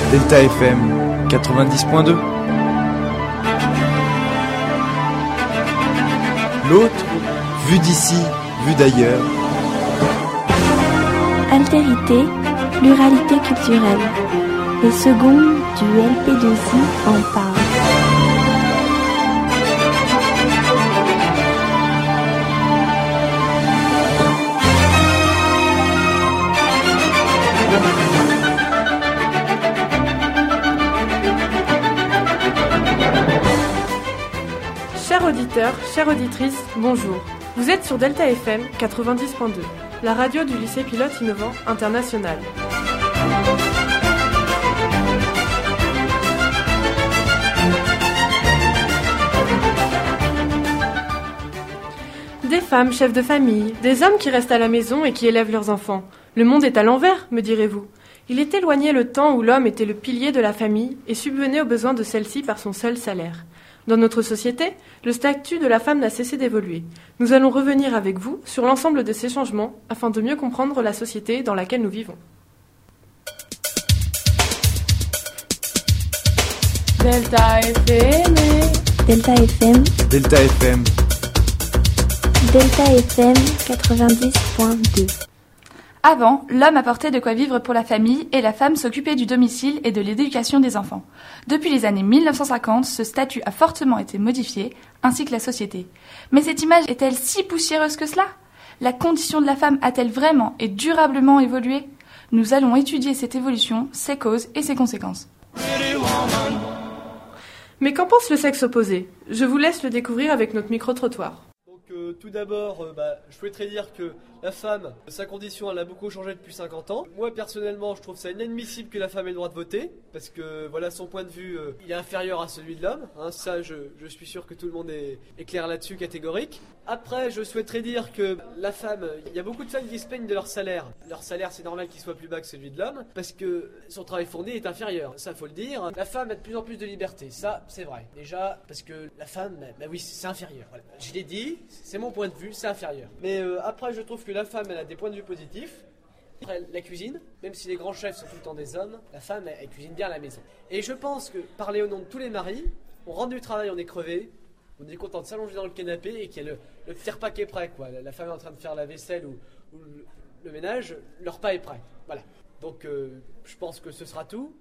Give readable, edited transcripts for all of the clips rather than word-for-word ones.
Delta FM 90.2. L'autre, vue d'ici, vue d'ailleurs. Altérité, pluralité culturelle. Les secondes du LP2I en parlent. Chers auditeurs, chères auditrices, bonjour. Vous êtes sur Delta FM 90.2, la radio du lycée pilote innovant international. Des femmes chefs de famille, des hommes qui restent à la maison et qui élèvent leurs enfants. Le monde est à l'envers, me direz-vous. Il est éloigné le temps où l'homme était le pilier de la famille et subvenait aux besoins de celle-ci par son seul salaire. Dans notre société, le statut de la femme n'a cessé d'évoluer. Nous allons revenir avec vous sur l'ensemble de ces changements afin de mieux comprendre la société dans laquelle nous vivons. Delta FM. Delta FM. Delta FM. Delta FM 90.2. Avant, l'homme apportait de quoi vivre pour la famille et la femme s'occupait du domicile et de l'éducation des enfants. Depuis les années 1950, ce statut a fortement été modifié, ainsi que la société. Mais cette image est-elle si poussiéreuse que cela ? La condition de la femme a-t-elle vraiment et durablement évolué ? Nous allons étudier cette évolution, ses causes et ses conséquences. Mais qu'en pense le sexe opposé ? Je vous laisse le découvrir avec notre micro-trottoir. Tout d'abord, je souhaiterais dire que la femme, sa condition, elle a beaucoup changé depuis 50 ans. Moi, personnellement, je trouve ça inadmissible que la femme ait le droit de voter, parce que, voilà, son point de vue, il est inférieur à celui de l'homme. Ça, je suis sûr que tout le monde est clair là-dessus, catégorique. Après, je souhaiterais dire que la femme, il y a beaucoup de femmes qui se plaignent de leur salaire. Leur salaire, c'est normal qu'il soit plus bas que celui de l'homme, parce que son travail fourni est inférieur. Ça, faut le dire. La femme a de plus en plus de liberté. Ça, c'est vrai. Déjà, parce que la femme, oui, c'est inférieur. Voilà. Je l'ai dit, c'est mon point de vue, c'est inférieur. Mais après, je trouve que la femme, elle a des points de vue positifs. Après, la cuisine, même si les grands chefs sont tout le temps des hommes, la femme, elle cuisine bien à la maison. Et je pense que, parler au nom de tous les maris, on rentre du travail, on est crevé, on est content de s'allonger dans le canapé et qu'il y a le petit repas qui est prêt, quoi. La femme est en train de faire la vaisselle ou le ménage, le repas est prêt. Voilà. Donc, je pense que ce sera tout.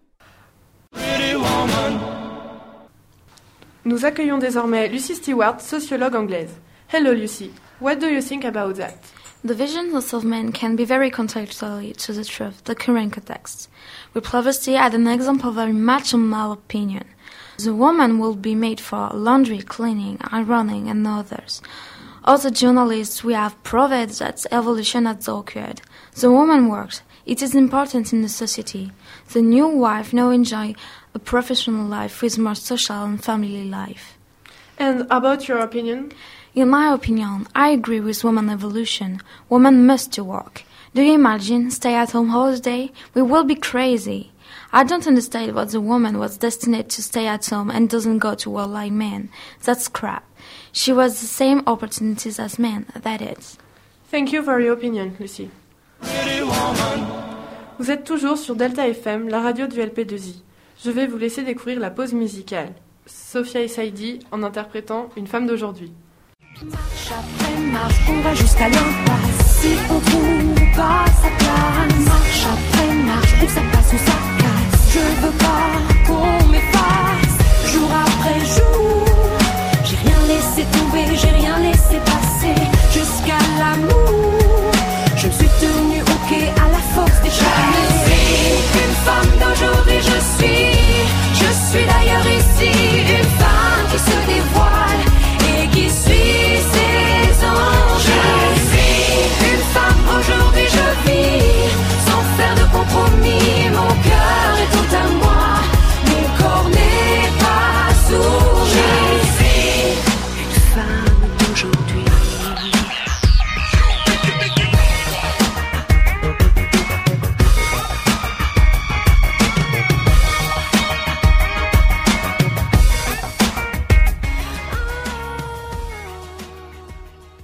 Nous accueillons désormais Lucy Stewart, sociologue anglaise. Hello Lucy, what do you think about that? The visions of men can be very contradictory to the truth, the current context. Poverty had an example very much in my opinion. The woman will be made for laundry, cleaning, ironing, and others. Other journalists we have proved that evolution has occurred. The woman works. It is important in the society. The new wife now enjoy a professional life with more social and family life. And about your opinion? In my opinion, I agree with woman evolution. Women must work. Do you imagine stay at home all day? We will be crazy. I don't understand what the woman was destined to stay at home and doesn't go to work like men. That's crap. She was the same opportunities as men, that is. Thank you for your opinion, Lucy. Vous êtes toujours sur Delta FM, la radio du LP2I. Je vais vous laisser découvrir la pause musicale. Sophia et Saïdi en interprétant Une femme d'aujourd'hui. Marche après marche, on va jusqu'à l'impasse. Si on trouve pas sa place, marche après marche, où ça passe, où ça casse. Je veux pas qu'on m'efface, jour après jour. J'ai rien laissé tomber, j'ai rien laissé passer, jusqu'à l'amour. Je me suis tenue au quai à la force des charmes. Je suis une femme d'aujourd'hui, je suis d'ailleurs ici. Une femme qui se dévoile et qui suit ses anges. Je suis une femme aujourd'hui, je vis sans faire de compromis. Mon cœur est tout à moi, mon corps n'est pas sourd. Je suis une femme d'aujourd'hui.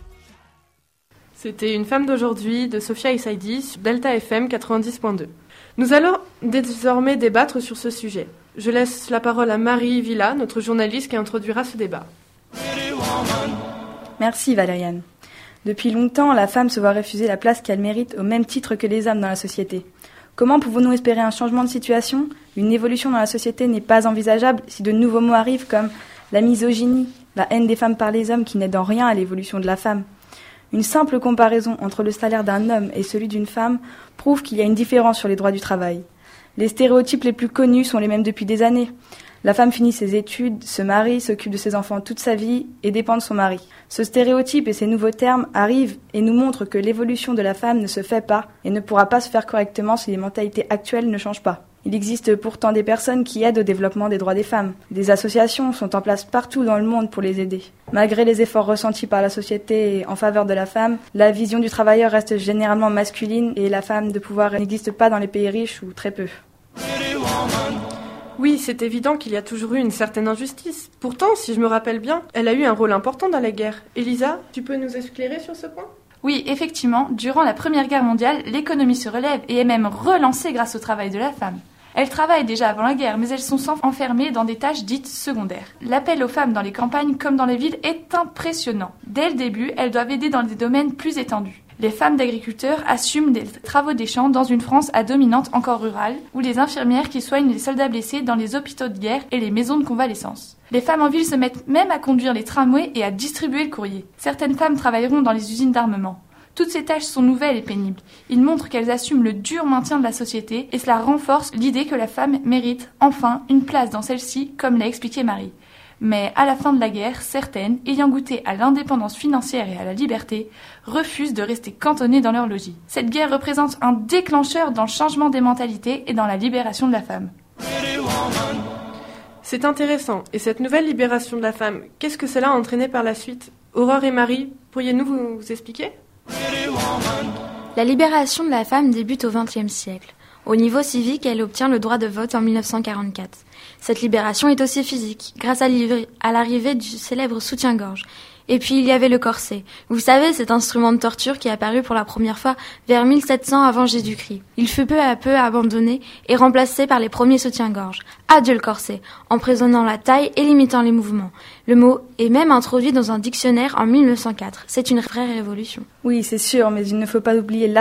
C'était Une femme d'aujourd'hui de Sophia et Saïdi sur Delta FM 90.2. Nous allons désormais débattre sur ce sujet. Je laisse la parole à Marie Villa, notre journaliste qui introduira ce débat. Merci Valériane. Depuis longtemps, la femme se voit refuser la place qu'elle mérite au même titre que les hommes dans la société. Comment pouvons-nous espérer un changement de situation ? Une évolution dans la société n'est pas envisageable si de nouveaux mots arrivent comme la misogynie, la haine des femmes par les hommes qui n'aident en rien à l'évolution de la femme. Une simple comparaison entre le salaire d'un homme et celui d'une femme prouve qu'il y a une différence sur les droits du travail. Les stéréotypes les plus connus sont les mêmes depuis des années. La femme finit ses études, se marie, s'occupe de ses enfants toute sa vie et dépend de son mari. Ce stéréotype et ces nouveaux termes arrivent et nous montrent que l'évolution de la femme ne se fait pas et ne pourra pas se faire correctement si les mentalités actuelles ne changent pas. Il existe pourtant des personnes qui aident au développement des droits des femmes. Des associations sont en place partout dans le monde pour les aider. Malgré les efforts ressentis par la société en faveur de la femme, la vision du travailleur reste généralement masculine et la femme de pouvoir n'existe pas dans les pays riches ou très peu. Oui, c'est évident qu'il y a toujours eu une certaine injustice. Pourtant, si je me rappelle bien, elle a eu un rôle important dans la guerre. Elisa, tu peux nous éclairer sur ce point ? Oui, effectivement, durant la Première Guerre mondiale, l'économie se relève et est même relancée grâce au travail de la femme. Elles travaillent déjà avant la guerre, mais elles sont enfermées dans des tâches dites secondaires. L'appel aux femmes dans les campagnes comme dans les villes est impressionnant. Dès le début, elles doivent aider dans des domaines plus étendus. Les femmes d'agriculteurs assument des travaux des champs dans une France à dominante encore rurale, ou les infirmières qui soignent les soldats blessés dans les hôpitaux de guerre et les maisons de convalescence. Les femmes en ville se mettent même à conduire les tramways et à distribuer le courrier. Certaines femmes travailleront dans les usines d'armement. Toutes ces tâches sont nouvelles et pénibles. Ils montrent qu'elles assument le dur maintien de la société et cela renforce l'idée que la femme mérite enfin une place dans celle-ci, comme l'a expliqué Marie. Mais à la fin de la guerre, certaines, ayant goûté à l'indépendance financière et à la liberté, refusent de rester cantonnées dans leur logis. Cette guerre représente un déclencheur dans le changement des mentalités et dans la libération de la femme. C'est intéressant. Et cette nouvelle libération de la femme, qu'est-ce que cela a entraîné par la suite ? Aurore et Marie, pourriez-nous vous expliquer ? La libération de la femme débute au XXe siècle. Au niveau civique, elle obtient le droit de vote en 1944. Cette libération est aussi physique, grâce à l'arrivée du célèbre soutien-gorge. Et puis il y avait le corset. Vous savez, cet instrument de torture qui est apparu pour la première fois vers 1700 avant Jésus-Christ. Il fut peu à peu abandonné et remplacé par les premiers soutiens-gorge. Adieu le corset, emprisonnant la taille et limitant les mouvements. Le mot est même introduit dans un dictionnaire en 1904. C'est une vraie révolution. Oui, c'est sûr, mais il ne faut pas oublier